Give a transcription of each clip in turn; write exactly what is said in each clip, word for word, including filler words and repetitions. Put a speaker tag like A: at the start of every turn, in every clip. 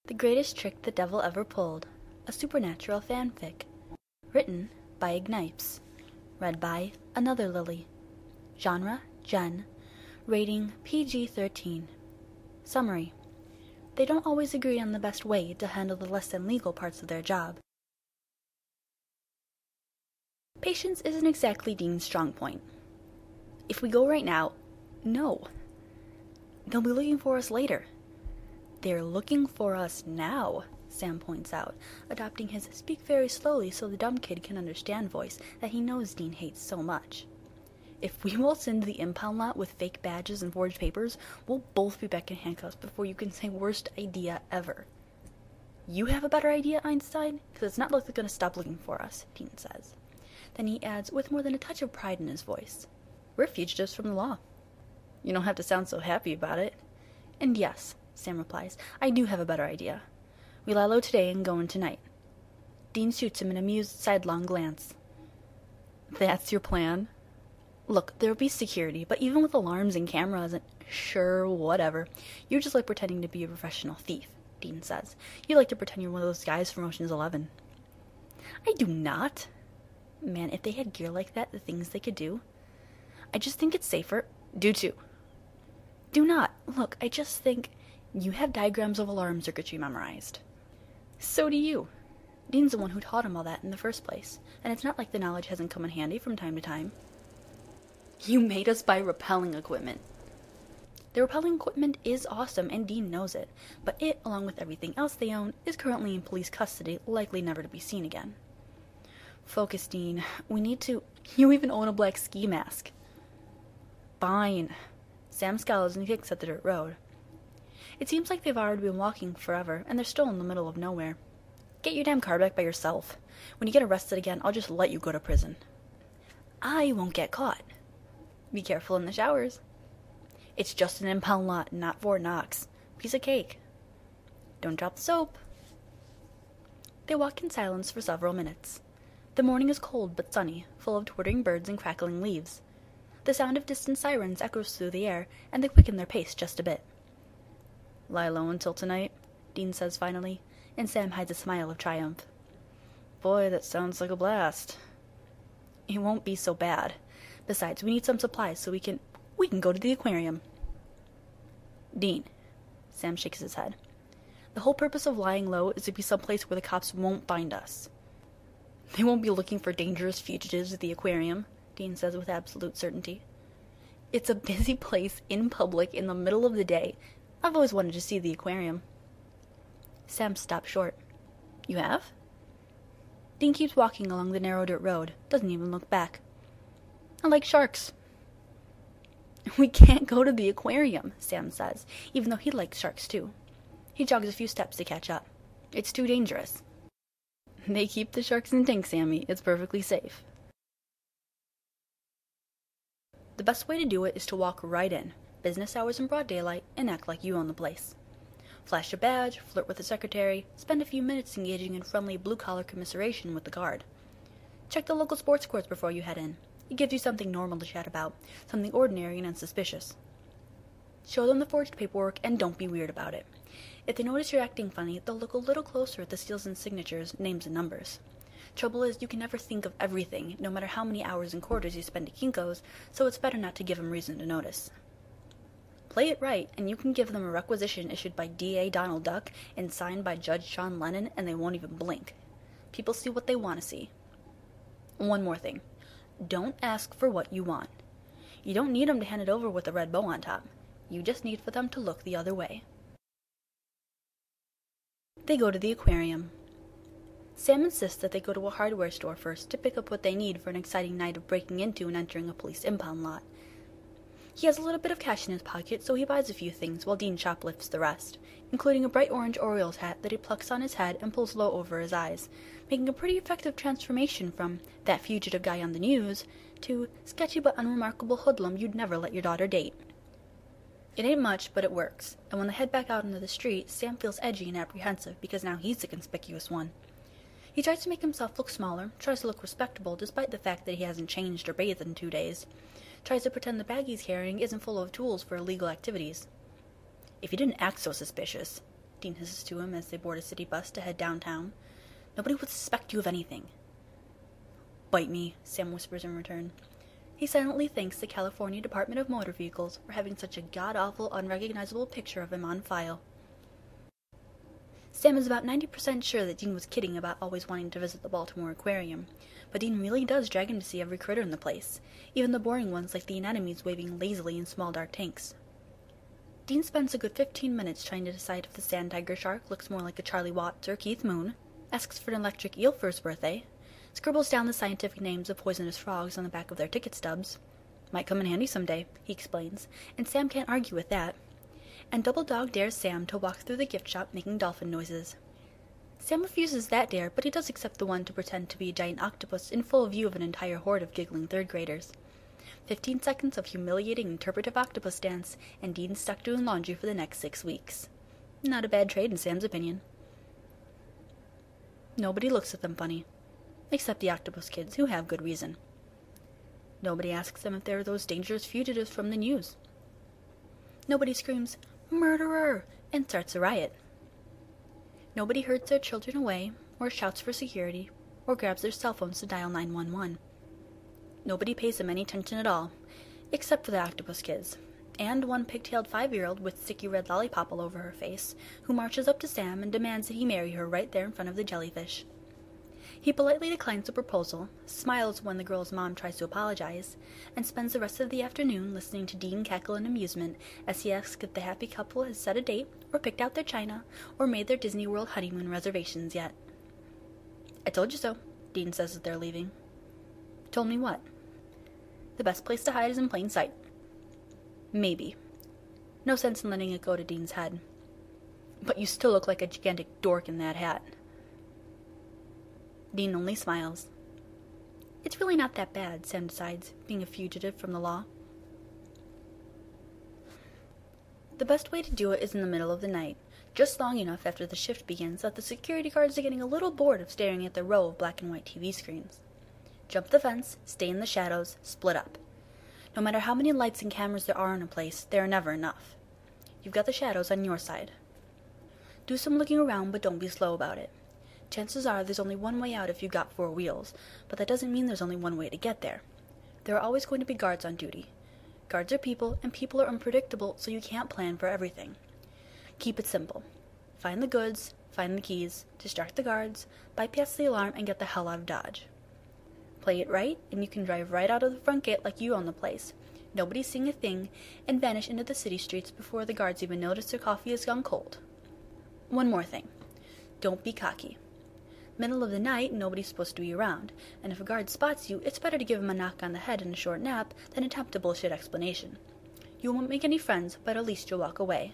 A: The Greatest Trick the Devil Ever Pulled, a supernatural fanfic. Written by Ignipes. Read by Another Lily. Genre, Gen. Rating, P G thirteen. Summary. They don't always agree on the best way to handle the less than legal parts of their job. Patience isn't exactly Dean's strong point. If we go right now, no. They'll be looking for us later. They're looking for us now, Sam points out, adopting his speak very slowly so the dumb kid can understand voice that he knows Dean hates so much. If we waltz into the impound lot with fake badges and forged papers, we'll both be back in handcuffs before you can say worst idea ever. You have a better idea, Einstein? Because it's not like they're going to stop looking for us, Dean says. Then he adds, with more than a touch of pride in his voice, we're fugitives from the law. You don't have to sound so happy about it. And yes, Sam replies, I do have a better idea. We lie low today and go in tonight. Dean shoots him an amused sidelong glance. That's your plan? Look, there'll be security, but even with alarms and cameras and sure, whatever, you're just like pretending to be a professional thief, Dean says. You like to pretend you're one of those guys from Ocean's Eleven. I do not. Man, if they had gear like that, the things they could do. I just think it's safer. Do too. Do not. Look, I just think you have diagrams of alarm circuitry memorized. So do you. Dean's the one who taught him all that in the first place, and it's not like the knowledge hasn't come in handy from time to time. You made us buy rappelling equipment. The rappelling equipment is awesome, and Dean knows it, but it, along with everything else they own, is currently in police custody, likely never to be seen again. Focus, Dean. We need to... You even own a black ski mask. Fine. Sam scowls and kicks at the dirt road. It seems like they've already been walking forever, and they're still in the middle of nowhere. Get your damn car back by yourself. When you get arrested again, I'll just let you go to prison. I won't get caught. Be careful in the showers. It's just an impound lot, not Fort Knox. Piece of cake. Don't drop the soap. They walk in silence for several minutes. The morning is cold but sunny, full of twittering birds and crackling leaves. The sound of distant sirens echoes through the air, and they quicken their pace just a bit. Lie low until tonight, Dean says finally, and Sam hides a smile of triumph. Boy, that sounds like a blast. It won't be so bad. Besides, we need some supplies so we can... We can go to the aquarium. Dean. Sam shakes his head. The whole purpose of lying low is to be someplace where the cops won't find us. They won't be looking for dangerous fugitives at the aquarium, Dean says with absolute certainty. It's a busy place in public in the middle of the day. I've always wanted to see the aquarium. Sam stops short. You have? Dean keeps walking along the narrow dirt road, doesn't even look back. I like sharks. We can't go to the aquarium, Sam says, even though he likes sharks too. He jogs a few steps to catch up. It's too dangerous. They keep the sharks in tanks, Sammy. It's perfectly safe. The best way to do it is to walk right in, business hours in broad daylight, and act like you own the place. Flash a badge, flirt with the secretary, spend a few minutes engaging in friendly blue-collar commiseration with the guard. Check the local sports courts before you head in. It gives you something normal to chat about, something ordinary and unsuspicious. Show them the forged paperwork and don't be weird about it. If they notice you're acting funny, they'll look a little closer at the seals and signatures, names and numbers. Trouble is, you can never think of everything, no matter how many hours and quarters you spend at Kinko's, so it's better not to give them reason to notice. Play it right, and you can give them a requisition issued by D A Donald Duck and signed by Judge Sean Lennon, and they won't even blink. People see what they want to see. One more thing. Don't ask for what you want. You don't need them to hand it over with a red bow on top. You just need for them to look the other way. They go to the aquarium. Sam insists that they go to a hardware store first to pick up what they need for an exciting night of breaking into and entering a police impound lot. He has a little bit of cash in his pocket, so he buys a few things while Dean shoplifts the rest, including a bright orange Orioles hat that he plucks on his head and pulls low over his eyes, making a pretty effective transformation from that fugitive guy on the news to sketchy but unremarkable hoodlum you'd never let your daughter date. It ain't much, but it works, and when they head back out into the street, Sam feels edgy and apprehensive because now he's the conspicuous one. He tries to make himself look smaller, tries to look respectable despite the fact that he hasn't changed or bathed in two days, tries to pretend the bag he's carrying isn't full of tools for illegal activities. If he didn't act so suspicious, Dean hisses to him as they board a city bus to head downtown. "Nobody would suspect you of anything." "Bite me," Sam whispers in return. He silently thanks the California Department of Motor Vehicles for having such a god-awful, unrecognizable picture of him on file. Sam is about ninety percent sure that Dean was kidding about always wanting to visit the Baltimore Aquarium, but Dean really does drag him to see every critter in the place, even the boring ones like the anemones waving lazily in small dark tanks. Dean spends a good fifteen minutes trying to decide if the sand tiger shark looks more like a Charlie Watts or Keith Moon, asks for an electric eel for his birthday, scribbles down the scientific names of poisonous frogs on the back of their ticket stubs. Might come in handy someday, he explains, and Sam can't argue with that. And Double Dog dares Sam to walk through the gift shop making dolphin noises. Sam refuses that dare, but he does accept the one to pretend to be a giant octopus in full view of an entire horde of giggling third graders. Fifteen seconds of humiliating interpretive octopus dance, and Dean's stuck doing laundry for the next six weeks. Not a bad trade in Sam's opinion. Nobody looks at them funny. Except the octopus kids, who have good reason. Nobody asks them if they're those dangerous fugitives from the news. Nobody screams, "Murderer!" and starts a riot. Nobody herds their children away, or shouts for security, or grabs their cell phones to dial nine one one. Nobody pays them any attention at all, except for the octopus kids, and one pigtailed five-year-old with sticky red lollipop all over her face, who marches up to Sam and demands that he marry her right there in front of the jellyfish. He politely declines the proposal, smiles when the girl's mom tries to apologize, and spends the rest of the afternoon listening to Dean cackle in amusement as he asks if the happy couple has set a date, or picked out their china, or made their Disney World honeymoon reservations yet. "I told you so," Dean says as they're leaving. "Told me what?" "The best place to hide is in plain sight." "Maybe. No sense in letting it go to Dean's head. But you still look like a gigantic dork in that hat." Dean only smiles. It's really not that bad, Sam decides, being a fugitive from the law. The best way to do it is in the middle of the night, just long enough after the shift begins that the security guards are getting a little bored of staring at the row of black and white T V screens. Jump the fence, stay in the shadows, split up. No matter how many lights and cameras there are in a place, there are never enough. You've got the shadows on your side. Do some looking around, but don't be slow about it. Chances are there's only one way out if you've got four wheels, but that doesn't mean there's only one way to get there. There are always going to be guards on duty. Guards are people, and people are unpredictable, so you can't plan for everything. Keep it simple. Find the goods, find the keys, distract the guards, bypass the alarm, and get the hell out of Dodge. Play it right, and you can drive right out of the front gate like you own the place, nobody seeing a thing, and vanish into the city streets before the guards even notice their coffee has gone cold. One more thing. Don't be cocky. Middle of the night, nobody's supposed to be around, and if a guard spots you, it's better to give him a knock on the head and a short nap than attempt a bullshit explanation. You won't make any friends, but at least you'll walk away.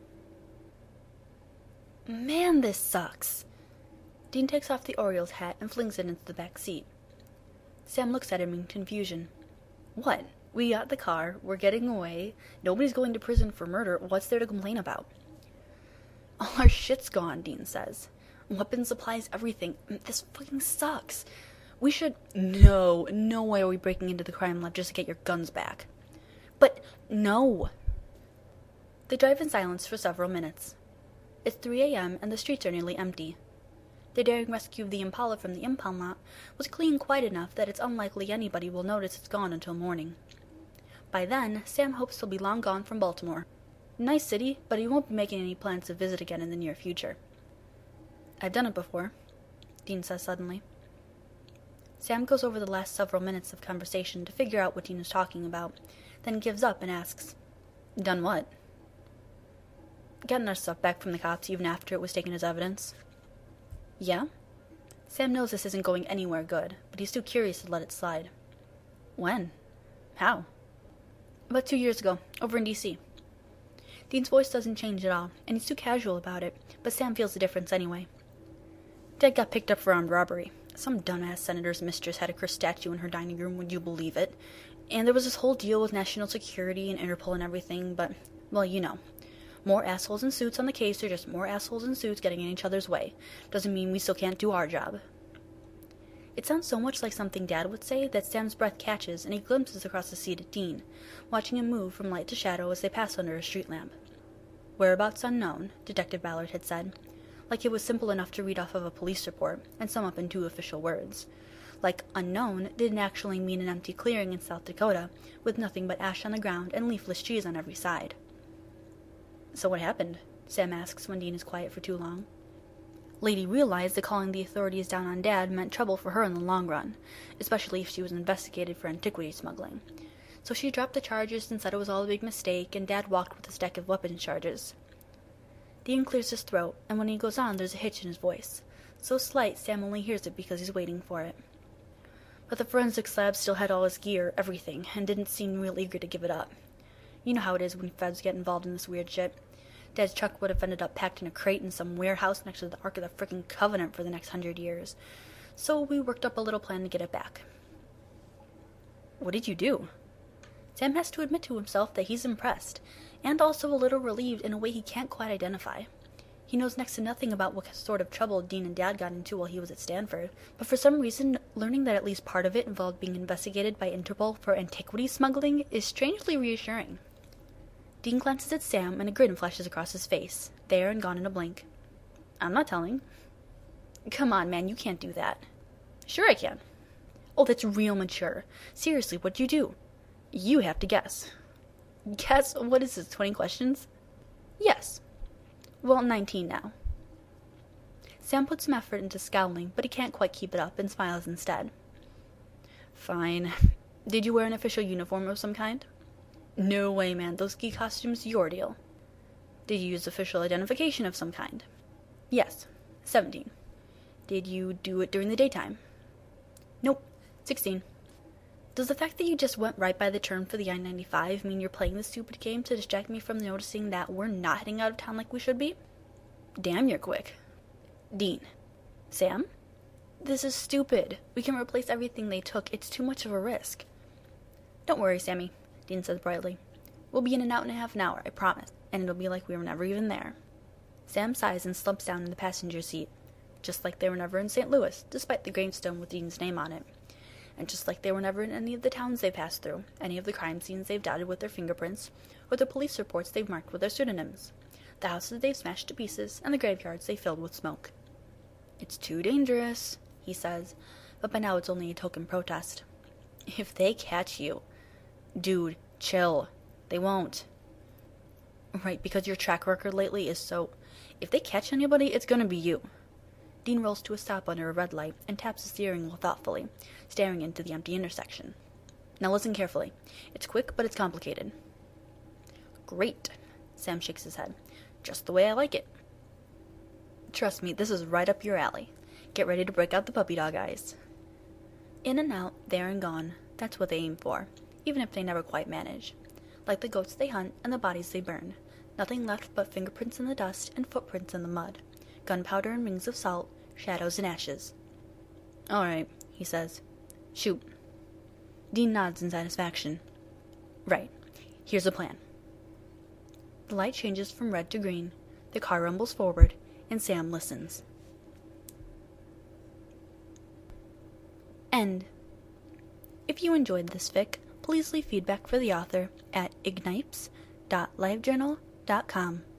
A: Man, this sucks. Dean takes off the Orioles hat and flings it into the back seat. Sam looks at him in confusion. What? We got the car, we're getting away, nobody's going to prison for murder, what's there to complain about? All our shit's gone, Dean says. Weapons, supplies, everything. This fucking sucks. We should... No, no way are we breaking into the crime lab just to get your guns back. But, no. They drive in silence for several minutes. It's three a.m. and the streets are nearly empty. The daring rescue of the Impala from the impound lot was clean quite enough that it's unlikely anybody will notice it's gone until morning. By then, Sam hopes he'll be long gone from Baltimore. Nice city, but he won't be making any plans to visit again in the near future. I've done it before, Dean says suddenly. Sam goes over the last several minutes of conversation to figure out what Dean is talking about, then gives up and asks, Done what? Getting our stuff back from the cops even after it was taken as evidence. Yeah? Sam knows this isn't going anywhere good, but he's too curious to let it slide. When? How? About two years ago, over in D C Dean's voice doesn't change at all, and he's too casual about it, but Sam feels the difference anyway. Dad got picked up for armed robbery. Some dumbass senator's mistress had a cursed statue in her dining room, would you believe it? And there was this whole deal with national security and Interpol and everything, but, well, you know. More assholes in suits on the case are just more assholes in suits getting in each other's way. Doesn't mean we still can't do our job. It sounds so much like something Dad would say that Sam's breath catches and he glimpses across the seat at Dean, watching him move from light to shadow as they pass under a street lamp. Whereabouts unknown, Detective Ballard had said, like it was simple enough to read off of a police report and sum up in two official words. Like unknown didn't actually mean an empty clearing in South Dakota with nothing but ash on the ground and leafless trees on every side. So what happened? Sam asks when Dean is quiet for too long. Lady realized that calling the authorities down on Dad meant trouble for her in the long run, especially if she was investigated for antiquity smuggling. So she dropped the charges and said it was all a big mistake, and Dad walked with a stack of weapons charges. Dean clears his throat, and when he goes on, there's a hitch in his voice. So slight, Sam only hears it because he's waiting for it. But the forensics lab still had all his gear, everything, and didn't seem real eager to give it up. You know how it is when feds get involved in this weird shit. Dad's truck would have ended up packed in a crate in some warehouse next to the Ark of the frickin' Covenant for the next hundred years. So we worked up a little plan to get it back. What did you do? Sam has to admit to himself that he's impressed, and also a little relieved in a way he can't quite identify. He knows next to nothing about what sort of trouble Dean and Dad got into while he was at Stanford, but for some reason, learning that at least part of it involved being investigated by Interpol for antiquity smuggling is strangely reassuring. Dean glances at Sam, and a grin flashes across his face, there and gone in a blink. I'm not telling. Come on, man, you can't do that. Sure I can. Oh, that's real mature. Seriously, what'd you do? You have to guess. Guess? What is this, twenty questions? Yes. Well, nineteen now. Sam puts some effort into scowling, but he can't quite keep it up and smiles instead. Fine. Did you wear an official uniform of some kind? No way, man. Those ski costumes, your deal. Did you use official identification of some kind? Yes. seventeen. Did you do it during the daytime? Nope. sixteen. Does the fact that you just went right by the turn for the I ninety-five mean you're playing this stupid game to distract me from noticing that we're not heading out of town like we should be? Damn, you're quick. Dean. Sam? This is stupid. We can replace everything they took. It's too much of a risk. Don't worry, Sammy, Dean says brightly. We'll be in and out in a half an hour, I promise, and it'll be like we were never even there. Sam sighs and slumps down in the passenger seat, just like they were never in Saint Louis, despite the gravestone with Dean's name on it. And just like they were never in any of the towns they passed through, any of the crime scenes they've dotted with their fingerprints, or the police reports they've marked with their pseudonyms, the houses they've smashed to pieces, and the graveyards they filled with smoke. It's too dangerous, he says, but by now it's only a token protest. If they catch you... Dude, chill. They won't. Right, because your track record lately is so... If they catch anybody, it's gonna be you. Dean rolls to a stop under a red light and taps the steering wheel thoughtfully, staring into the empty intersection. Now listen carefully. It's quick, but it's complicated. Great. Sam shakes his head. Just the way I like it. Trust me, this is right up your alley. Get ready to break out the puppy dog eyes. In and out, there and gone. That's what they aim for, even if they never quite manage. Like the goats they hunt and the bodies they burn. Nothing left but fingerprints in the dust and footprints in the mud. Gunpowder and rings of salt, shadows and ashes. All right, he says. Shoot. Dean nods in satisfaction. Right. Here's the plan. The light changes from red to green. The car rumbles forward, and Sam listens. End. If you enjoyed this fic, please leave feedback for the author at ignipes dot livejournal dot com.